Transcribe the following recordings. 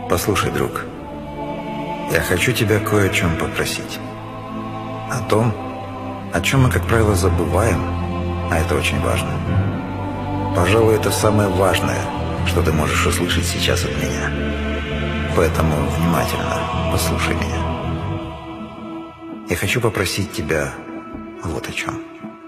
Послушай, друг, я хочу тебя кое о чем попросить. О том, о чем мы, как правило, забываем, а это очень важно. Пожалуй, это самое важное, что ты можешь услышать сейчас от меня. Поэтому внимательно послушай меня. Я хочу попросить тебя вот о чем.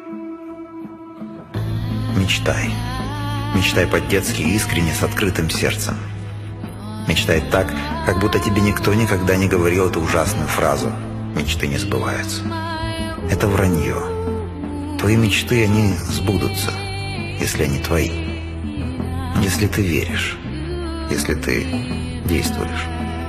Мечтай. Мечтай по-детски искренне, с открытым сердцем. Мечтай так, как будто тебе никто никогда не говорил эту ужасную фразу: «Мечты не сбываются». Это вранье. Твои мечты, они сбудутся, если они твои. Если ты веришь, если ты действуешь.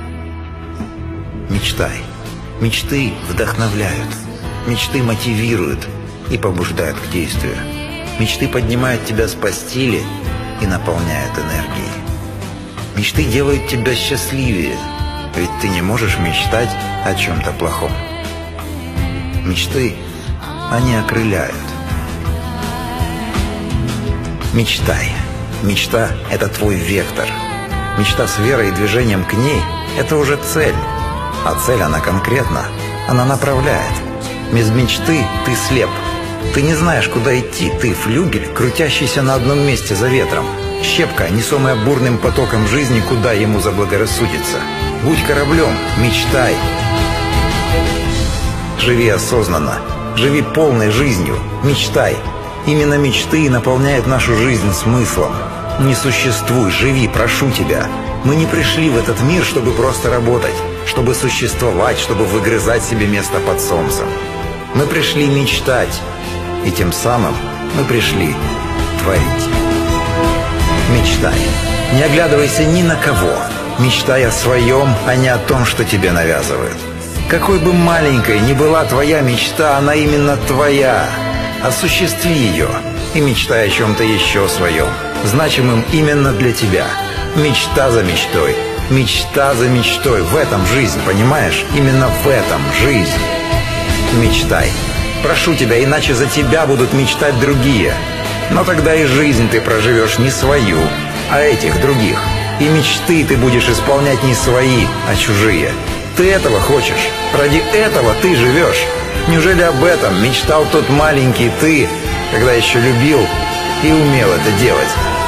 Мечтай. Мечты вдохновляют. Мечты мотивируют и побуждают к действию. Мечты поднимают тебя с постели и наполняют энергией. Мечты делают тебя счастливее, ведь ты не можешь мечтать о чем-то плохом. Мечты, они окрыляют. Мечтай. Мечта – это твой вектор. Мечта с верой и движением к ней – это уже цель. А цель, она конкретна, она направляет. Без мечты ты слеп. Ты не знаешь, куда идти. Ты флюгель, крутящийся на одном месте за ветром. Щепка, несомая бурным потоком жизни, куда ему заблагорассудится. Будь кораблем, мечтай. Живи осознанно, живи полной жизнью, мечтай. Именно мечты наполняют нашу жизнь смыслом. Не существуй, живи, прошу тебя. Мы не пришли в этот мир, чтобы просто работать, чтобы существовать, чтобы выгрызать себе место под солнцем. Мы пришли мечтать, и тем самым мы пришли творить. Мечтай. Не оглядывайся ни на кого. Мечтай о своем, а не о том, что тебе навязывают. Какой бы маленькой ни была твоя мечта, она именно твоя. Осуществи ее и мечтай о чем-то еще своем, значимым именно для тебя. Мечта за мечтой. Мечта за мечтой. В этом жизнь, понимаешь? Именно в этом жизнь. Мечтай. Прошу тебя, иначе за тебя будут мечтать другие. Но тогда и жизнь ты проживешь не свою, а этих других. И мечты ты будешь исполнять не свои, а чужие. Ты этого хочешь? Ради этого ты живешь. Неужели об этом мечтал тот маленький ты, когда еще любил и умел это делать?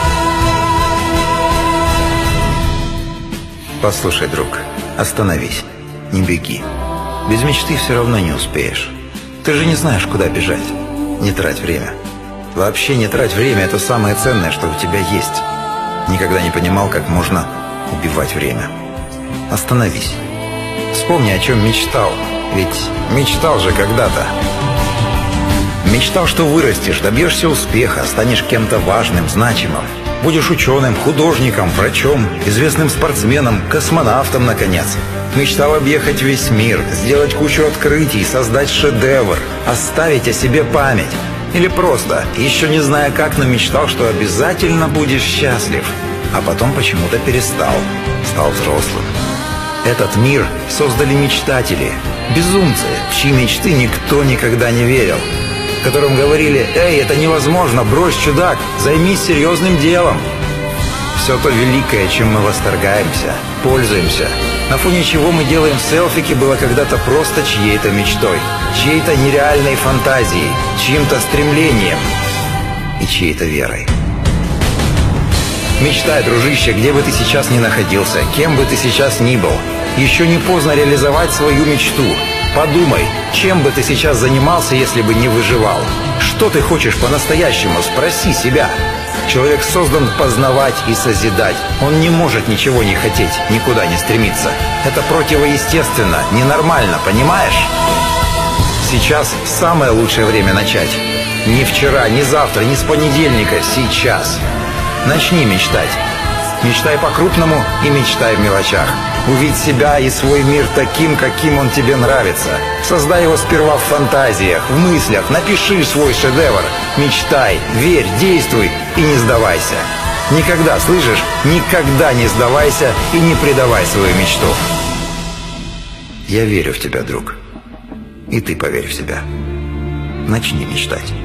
Послушай, друг, остановись, не беги. Без мечты все равно не успеешь. Ты же не знаешь, куда бежать. Не трать время. Вообще не трать время – это самое ценное, что у тебя есть. Никогда не понимал, как можно убивать время. Остановись. Вспомни, о чем мечтал. Ведь мечтал же когда-то. Мечтал, что вырастешь, добьешься успеха, станешь кем-то важным, значимым. Будешь ученым, художником, врачом, известным спортсменом, космонавтом, наконец. Мечтал объехать весь мир, сделать кучу открытий, создать шедевр, оставить о себе память. Или просто, еще не зная как, но мечтал, что обязательно будешь счастлив. А потом почему-то перестал, стал взрослым. Этот мир создали мечтатели, безумцы, в чьи мечты никто никогда не верил. Которым говорили: «Эй, это невозможно, брось, чудак, займись серьезным делом». Все то великое, чем мы восторгаемся, пользуемся, на фоне чего мы делаем селфики, было когда-то просто чьей-то мечтой, чьей-то нереальной фантазией, чьим-то стремлением и чьей-то верой. Мечтай, дружище, где бы ты сейчас ни находился, кем бы ты сейчас ни был, еще не поздно реализовать свою мечту. Подумай, чем бы ты сейчас занимался, если бы не выживал? Что ты хочешь по-настоящему? Спроси себя. Человек создан познавать и созидать. Он не может ничего не хотеть, никуда не стремиться. Это противоестественно, ненормально, понимаешь? Сейчас самое лучшее время начать. Не вчера, не завтра, не с понедельника, сейчас. Начни мечтать. Мечтай по-крупному и мечтай в мелочах. Увидь себя и свой мир таким, каким он тебе нравится. Создай его сперва в фантазиях, в мыслях, напиши свой шедевр. Мечтай, верь, действуй и не сдавайся. Никогда, слышишь, никогда не сдавайся и не предавай свою мечту. Я верю в тебя, друг. И ты поверь в себя. Начни мечтать.